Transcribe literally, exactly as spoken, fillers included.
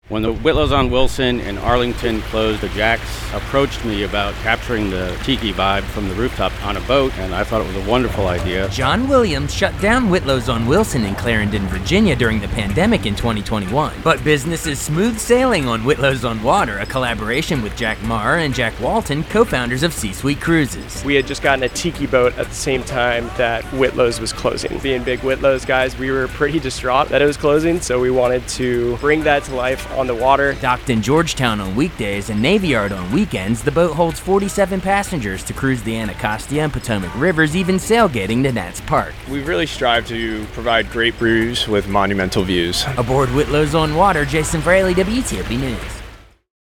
When the Whitlows on Wilson in Arlington closed, the Jacks approached me about capturing the tiki vibe from the rooftop on a boat, and I thought it was a wonderful idea. John Williams shut down Whitlows on Wilson in Clarendon, Virginia during the pandemic in twenty twenty-one. But business is smooth sailing on Whitlows on Water, a collaboration with Jack Marr and Jack Walton, co-founders of C-Suite Cruises. We had just gotten a tiki boat at the same time that Whitlows was closing. Being big Whitlows guys, we were pretty distraught that it was closing, so we wanted to bring that to life on the water. Docked in Georgetown on weekdays and Navy Yard on weekends, the boat holds forty-seven passengers to cruise the Anacostia and Potomac Rivers, even sailgating to Nats Park. We really strive to provide great brews with monumental views. Aboard Whitlows on Water, Jason Fraley, W T O P News.